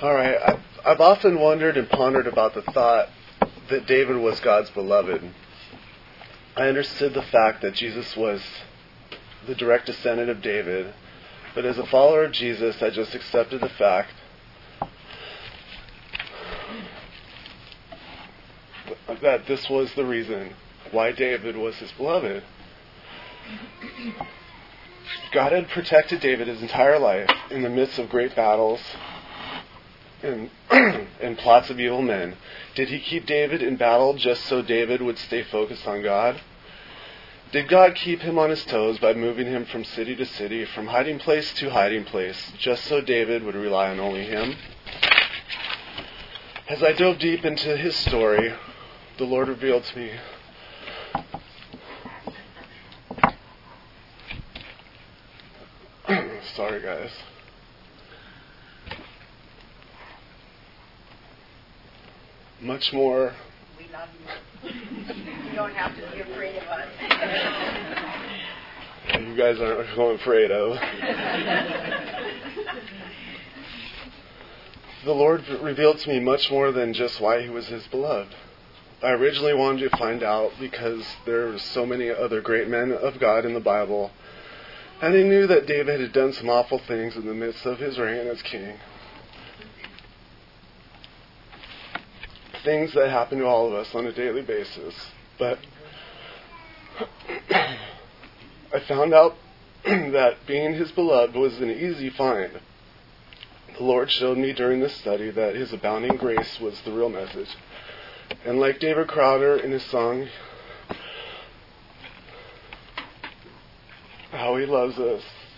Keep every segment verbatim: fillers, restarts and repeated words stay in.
All right, I've, I've often wondered and pondered about the thought that David was God's beloved. I understood the fact that Jesus was the direct descendant of David, but as a follower of Jesus, I just accepted the fact that this was the reason why David was his beloved. God had protected David his entire life in the midst of great battles and, and plots of evil men. Did he keep David in battle just so David would stay focused on God? Did God keep him on his toes by moving him from city to city, from hiding place to hiding place, just so David would rely on only him? As I dove deep into his story, the Lord revealed to me sorry guys. Much more. We love you. You don't have to be afraid of us. You guys aren't who I'm afraid of. The Lord revealed to me much more than just why he was his beloved. I originally wanted to find out because there were so many other great men of God in the Bible, and I knew that David had done some awful things in the midst of his reign as king. Things that happen to all of us on a daily basis. But I found out that being his beloved was an easy find. The Lord showed me during this study that his abounding grace was the real message. And like David Crowder in his song, how he loves us,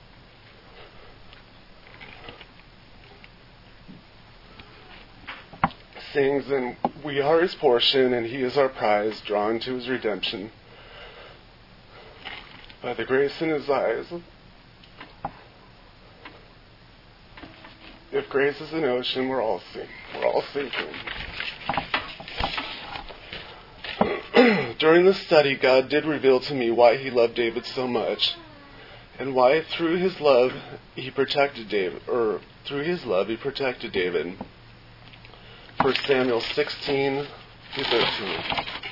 sings, and we are his portion, and he is our prize, drawn to his redemption by the grace in his eyes. If grace is an ocean, we're all sink, we're all sinking. During the study, God did reveal to me why he loved David so much, and why through his love he protected David, or through his love he protected David. First Samuel sixteen through thirteen.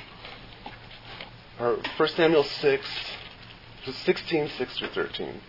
Or First Samuel six, sixteen, six through thirteen.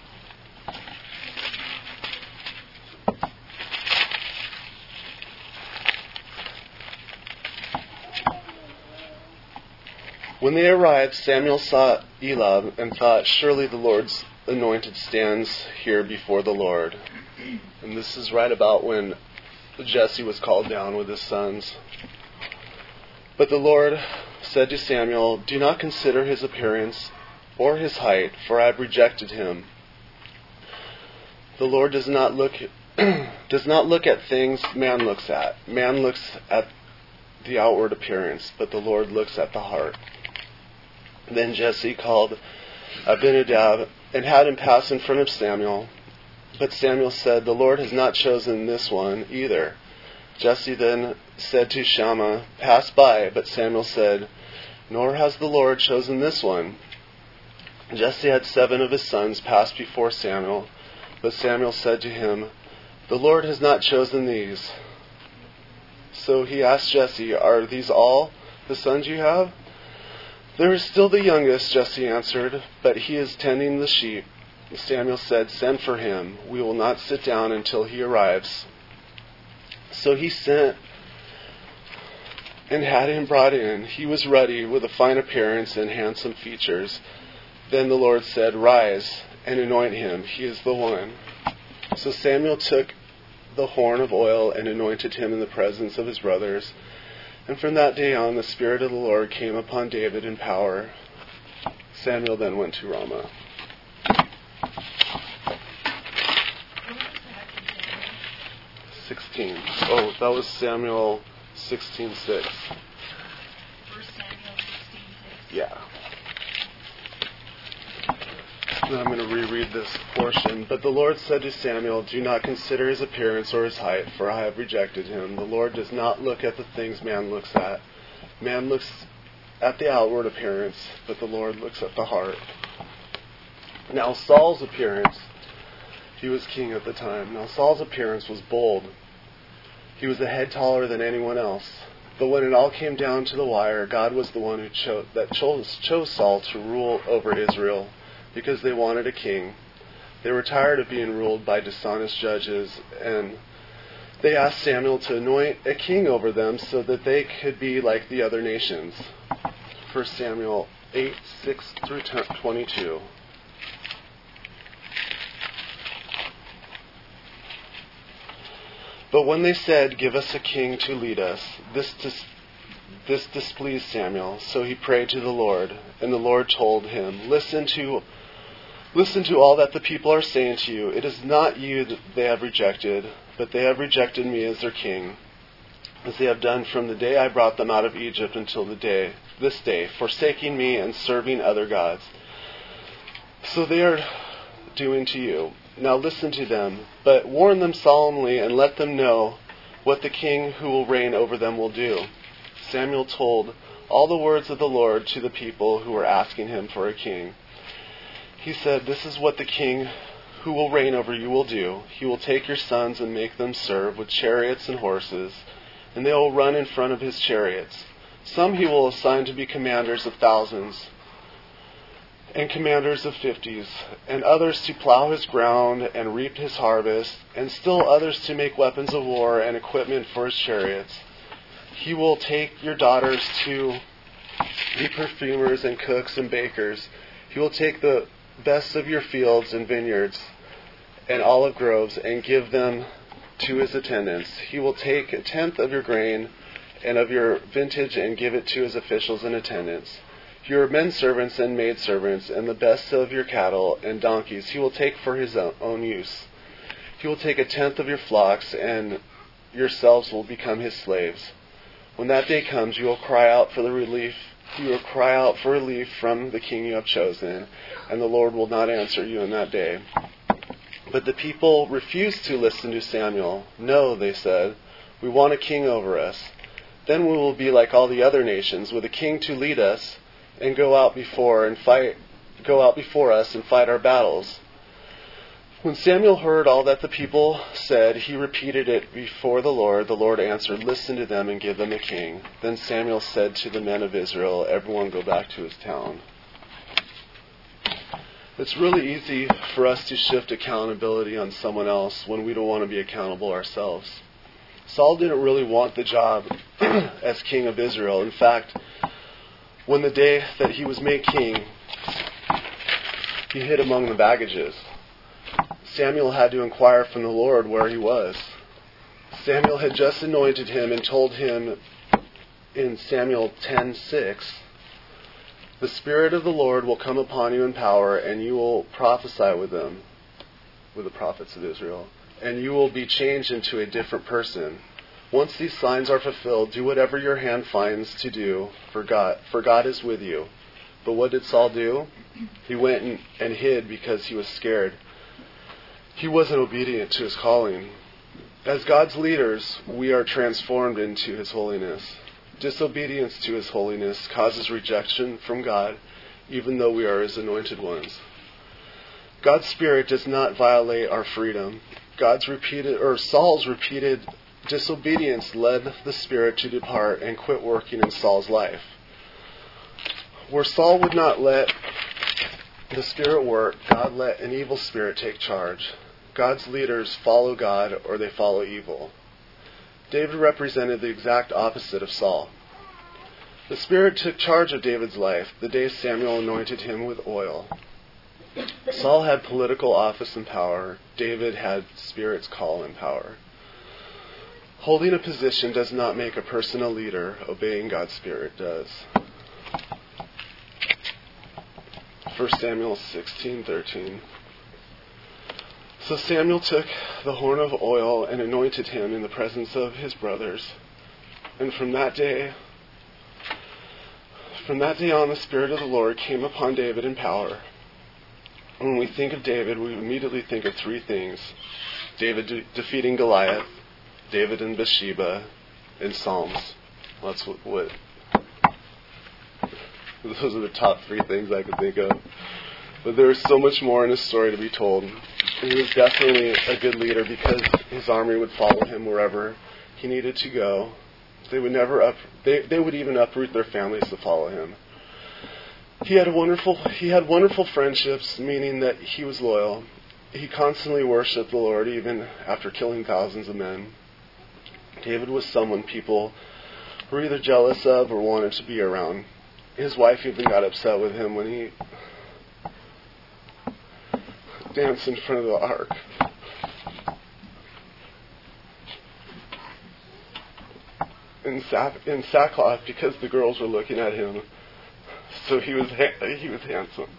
When they arrived, Samuel saw Eliab and thought, surely the Lord's anointed stands here before the Lord. And this is right about when Jesse was called down with his sons. But the Lord said to Samuel, do not consider his appearance or his height, for I have rejected him. The Lord does not look does not look at things man looks at. Man looks at the outward appearance, but the Lord looks at the heart. Then Jesse called Abinadab and had him pass in front of Samuel. But Samuel said, the Lord has not chosen this one either. Jesse then said to Shammah, pass by. But Samuel said, nor has the Lord chosen this one. Jesse had seven of his sons pass before Samuel. But Samuel said to him, the Lord has not chosen these. So he asked Jesse, are these all the sons you have? There is still the youngest, Jesse answered, but he is tending the sheep. Samuel said, send for him. We will not sit down until he arrives. So he sent and had him brought in. He was ruddy, with a fine appearance and handsome features. Then the Lord said, rise and anoint him. He is the one. So Samuel took the horn of oil and anointed him in the presence of his brothers. And from that day on, the Spirit of the Lord came upon David in power. Samuel then went to Ramah. Sixteen. Oh, that was Samuel sixteen six. First Samuel sixteen six. Yeah. Now I'm going to reread this portion. But the Lord said to Samuel, do not consider his appearance or his height, for I have rejected him. The Lord does not look at the things man looks at. Man looks at the outward appearance, but the Lord looks at the heart. Now Saul's appearance, he was king at the time. Now Saul's appearance was bold. He was a head taller than anyone else. But when it all came down to the wire, God was the one who chose that chose chose Saul to rule over Israel because they wanted a king. They were tired of being ruled by dishonest judges, and they asked Samuel to anoint a king over them so that they could be like the other nations. First Samuel eight, six through twenty-two. But when they said, "Give us a king to lead us," this dis- this displeased Samuel. So he prayed to the Lord, and the Lord told him, "Listen to, listen to all that the people are saying to you. It is not you that they have rejected, but they have rejected me as their king, as they have done from the day I brought them out of Egypt until the day, this day, forsaking me and serving other gods. So they are doing to you. Now listen to them, but warn them solemnly and let them know what the king who will reign over them will do." Samuel told all the words of the Lord to the people who were asking him for a king. He said, "This is what the king who will reign over you will do. He will take your sons and make them serve with chariots and horses, and they will run in front of his chariots. Some he will assign to be commanders of thousands and commanders of fifties, and others to plow his ground and reap his harvest, and still others to make weapons of war and equipment for his chariots. He will take your daughters to be perfumers and cooks and bakers. He will take the best of your fields and vineyards and olive groves and give them to his attendants. He will take a tenth of your grain and of your vintage and give it to his officials and attendants. Your men servants and maid servants and the best of your cattle and donkeys he will take for his own use. He will take a tenth of your flocks, and yourselves will become his slaves. When that day comes, you will cry out for the relief. You will cry out for relief from the king you have chosen, and the Lord will not answer you in that day." But the people refused to listen to Samuel. "No," they said, "we want a king over us. Then we will be like all the other nations, with a king to lead us and go out before and fight, go out before us and fight our battles." When Samuel heard all that the people said, he repeated it before the Lord. The Lord answered, "Listen to them and give them a king." Then Samuel said to the men of Israel, "Everyone go back to his town." It's really easy for us to shift accountability on someone else when we don't want to be accountable ourselves. Saul didn't really want the job as king of Israel. In fact, when the day that he was made king, he hid among the baggages. Samuel had to inquire from the Lord where he was. Samuel had just anointed him and told him in Samuel ten six, "The Spirit of the Lord will come upon you in power, and you will prophesy with them," with the prophets of Israel, "and you will be changed into a different person. Once these signs are fulfilled, do whatever your hand finds to do, for God, for God is with you." But what did Saul do? He went and, and hid because he was scared. He wasn't obedient to his calling. As God's leaders, we are transformed into his holiness. Disobedience to his holiness causes rejection from God, even though we are his anointed ones. God's Spirit does not violate our freedom. God's repeated, or Saul's repeated disobedience led the Spirit to depart and quit working in Saul's life. Where Saul would not let the Spirit work, God let an evil spirit take charge. God's leaders follow God or they follow evil. David represented the exact opposite of Saul. The Spirit took charge of David's life the day Samuel anointed him with oil. Saul had political office and power. David had Spirit's call and power. Holding a position does not make a person a leader. Obeying God's Spirit does. First Samuel sixteen thirteen. So Samuel took the horn of oil and anointed him in the presence of his brothers. And from that day, from that day on, the Spirit of the Lord came upon David in power. When we think of David, we immediately think of three things: David de- defeating Goliath, David and Bathsheba, and Psalms. Well, that's what, what those are the top three things I could think of. But there is so much more in his story to be told. And he was definitely a good leader because his army would follow him wherever he needed to go. They would never up, they, they would even uproot their families to follow him. He had a wonderful he had wonderful friendships, meaning that he was loyal. He constantly worshipped the Lord even after killing thousands of men. David was someone people were either jealous of or wanted to be around. His wife even got upset with him when he danced in front of the ark. In, sack, in sackcloth because the girls were looking at him. So he was ha- he was handsome.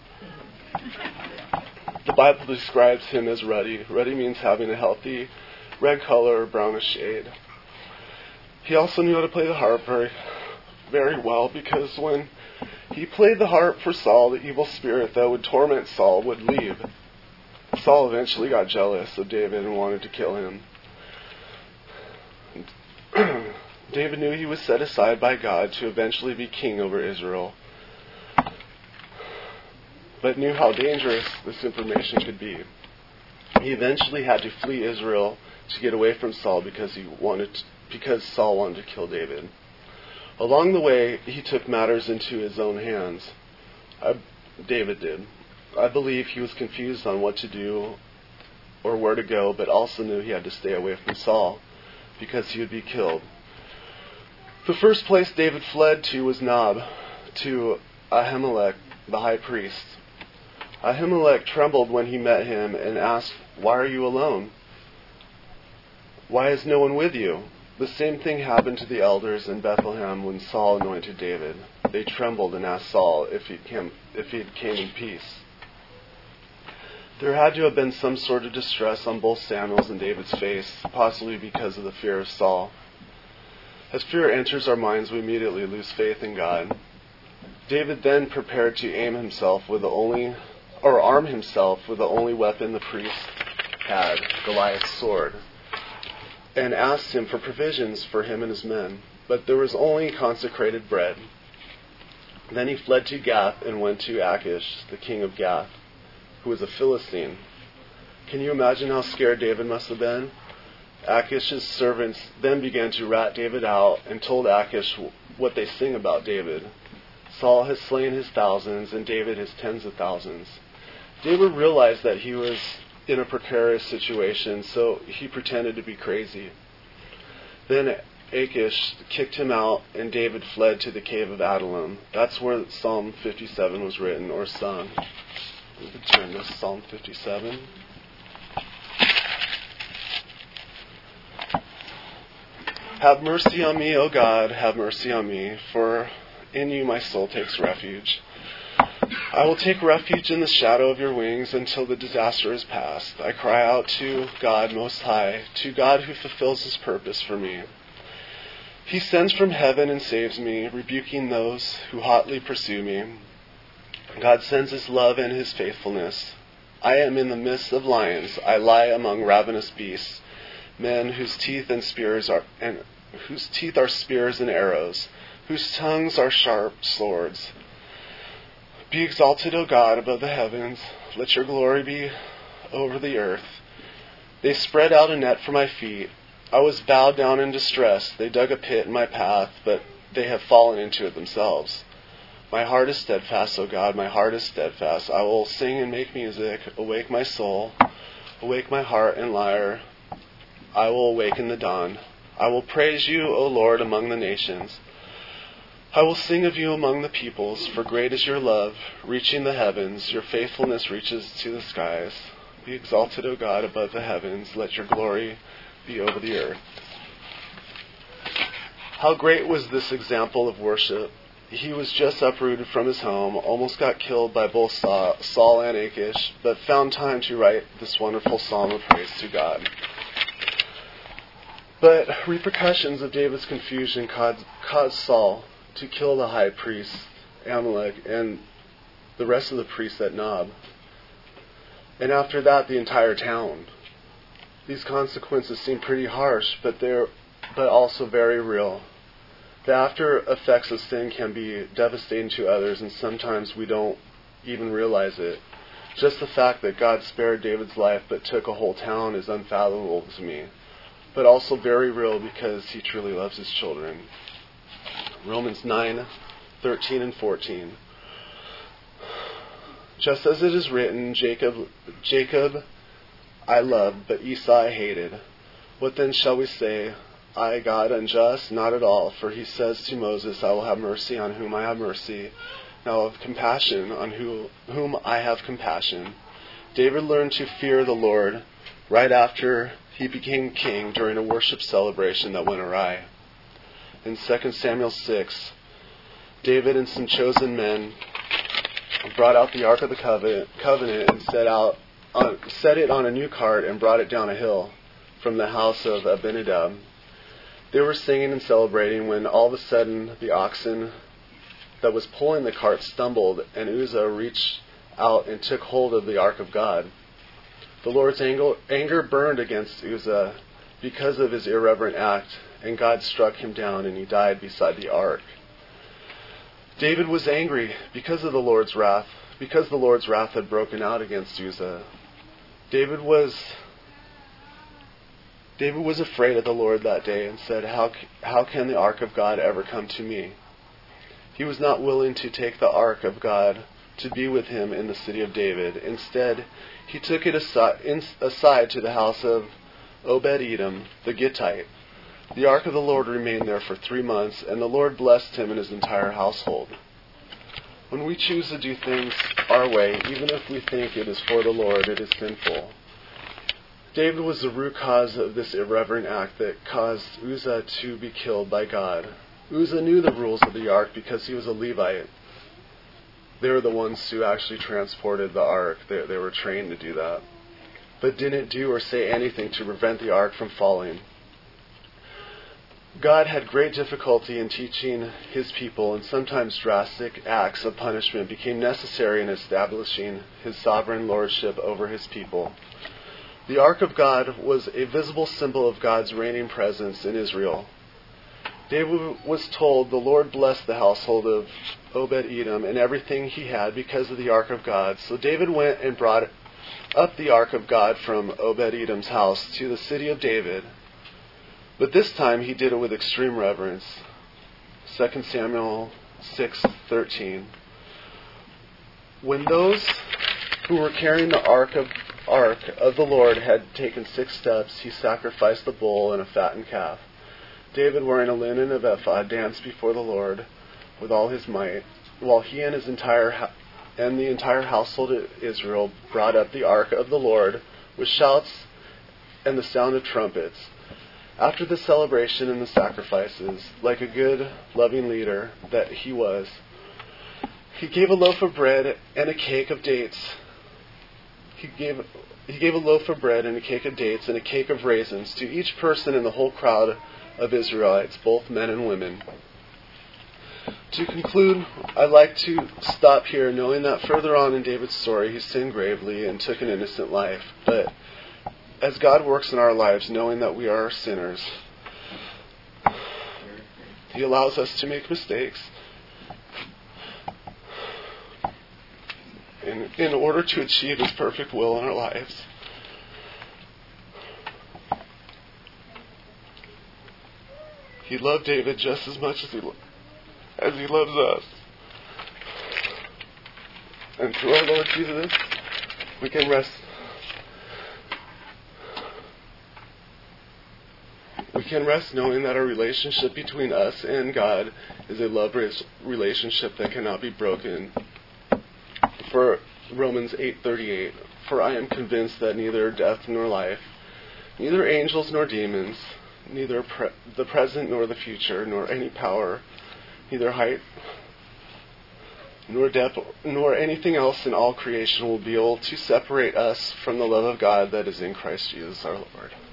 The Bible describes him as ruddy. Ruddy means having a healthy red color or brownish shade. He also knew how to play the harp very, very well, because when he played the harp for Saul, the evil spirit that would torment Saul would leave. Saul eventually got jealous of David and wanted to kill him. David knew he was set aside by God to eventually be king over Israel, but knew how dangerous this information could be. He eventually had to flee Israel to get away from Saul because he wanted to, because Saul wanted to kill David. Along the way, he took matters into his own hands. I, David did. I believe he was confused on what to do or where to go, but also knew he had to stay away from Saul because he would be killed. The first place David fled to was Nob, to Ahimelech, the high priest. Ahimelech trembled when he met him and asked, "Why are you alone? Why is no one with you?" The same thing happened to the elders in Bethlehem when Saul anointed David. They trembled and asked Saul if he came, if he came in peace. There had to have been some sort of distress on both Samuel's and David's face, possibly because of the fear of Saul. As fear enters our minds, we immediately lose faith in God. David then prepared to aim himself with the only, or arm himself with the only weapon the priest had, Goliath's sword, and asked him for provisions for him and his men. But there was only consecrated bread. Then he fled to Gath and went to Achish, the king of Gath, who was a Philistine. Can you imagine how scared David must have been? Achish's servants then began to rat David out and told Achish what they sing about David. Saul has slain his thousands and David his tens of thousands. David realized that he was in a precarious situation, so he pretended to be crazy. Then Achish kicked him out and David fled to the cave of Adullam. That's where Psalm fifty-seven was written or sung. We could turn to Psalm fifty-seven. Have mercy on me, O God, have mercy on me, for in you my soul takes refuge. I will take refuge in the shadow of your wings until the disaster is past. I cry out to God Most High, to God who fulfills his purpose for me. He sends from heaven and saves me, rebuking those who hotly pursue me. God sends his love and his faithfulness. I am in the midst of lions. I lie among ravenous beasts, men whose teeth and spears are and whose teeth are spears and arrows, whose tongues are sharp swords. Be exalted, O God, above the heavens. Let your glory be over the earth. They spread out a net for my feet. I was bowed down in distress. They dug a pit in my path, but they have fallen into it themselves. My heart is steadfast, O God, my heart is steadfast. I will sing and make music. Awake my soul. Awake my heart and lyre. I will awaken the dawn. I will praise you, O Lord, among the nations. I will sing of you among the peoples, for great is your love, reaching the heavens. Your faithfulness reaches to the skies. Be exalted, O God, above the heavens. Let your glory be over the earth. How great was this example of worship. He was just uprooted from his home, almost got killed by both Saul and Achish, but found time to write this wonderful psalm of praise to God. But repercussions of David's confusion caused, caused Saul to kill the high priest, Amalek, and the rest of the priests at Nob. And after that, the entire town. These consequences seem pretty harsh, but they're but also very real. The after effects of sin can be devastating to others, and sometimes we don't even realize it. Just the fact that God spared David's life but took a whole town is unfathomable to me. but also very real because he truly loves his children. Romans nine, thirteen and fourteen. Just as it is written, Jacob, Jacob I loved, but Esau I hated. What then shall we say? I, God, unjust? Not at all. For he says to Moses, I will have mercy on whom I have mercy. Now of compassion on who, whom I have compassion. David learned to fear the Lord right after he became king during a worship celebration that went awry. In Second Samuel six, David and some chosen men brought out the Ark of the Covenant and set out, on, set it on a new cart and brought it down a hill from the house of Abinadab. They were singing and celebrating when all of a sudden the oxen that was pulling the cart stumbled, and Uzzah reached out and took hold of the Ark of God. The Lord's anger, anger burned against Uzzah because of his irreverent act, and God struck him down and he died beside the Ark. David was angry because of the Lord's wrath, because the Lord's wrath had broken out against Uzzah. David was David was afraid of the Lord that day and said, how, how can the Ark of God ever come to me? He was not willing to take the Ark of God to be with him in the city of David. Instead, he took it aside, in, aside to the house of Obed-Edom, the Gittite. The Ark of the Lord remained there for three months, and the Lord blessed him and his entire household. When we choose to do things our way, even if we think it is for the Lord, it is sinful. David was the root cause of this irreverent act that caused Uzzah to be killed by God. Uzzah knew the rules of the Ark because he was a Levite. They were the ones who actually transported the Ark. They, they were trained to do that. But didn't do or say anything to prevent the Ark from falling. God had great difficulty in teaching his people, and sometimes drastic acts of punishment became necessary in establishing his sovereign lordship over his people. The Ark of God was a visible symbol of God's reigning presence in Israel. David was told the Lord blessed the household of Obed-Edom and everything he had because of the Ark of God. So David went and brought up the Ark of God from Obed-Edom's house to the city of David. But this time he did it with extreme reverence. Second Samuel six thirteen. When those who were carrying the ark of ark of the Lord had taken six steps, he sacrificed the bull and a fattened calf. David, wearing a linen of ephod, danced before the Lord with all his might, while he and his entire ha- and the entire household of Israel brought up the ark of the Lord with shouts and the sound of trumpets. After the celebration and the sacrifices, like a good, loving leader that he was, he gave a loaf of bread and a cake of dates. He gave he gave a loaf of bread and a cake of dates and a cake of raisins to each person in the whole crowd of Israelites, both men and women. To conclude, I'd like to stop here knowing that further on in David's story, he sinned gravely and took an innocent life. But as God works in our lives, knowing that we are sinners, he allows us to make mistakes in, in order to achieve his perfect will in our lives. He loved David just as much as he, as he loves us. And through our Lord Jesus, we can rest. We can rest knowing that our relationship between us and God is a love relationship that cannot be broken. For Romans eight thirty-eight, for I am convinced that neither death nor life, neither angels nor demons, neither pre- the present nor the future, nor any power, neither height nor depth, nor anything else in all creation will be able to separate us from the love of God that is in Christ Jesus our Lord.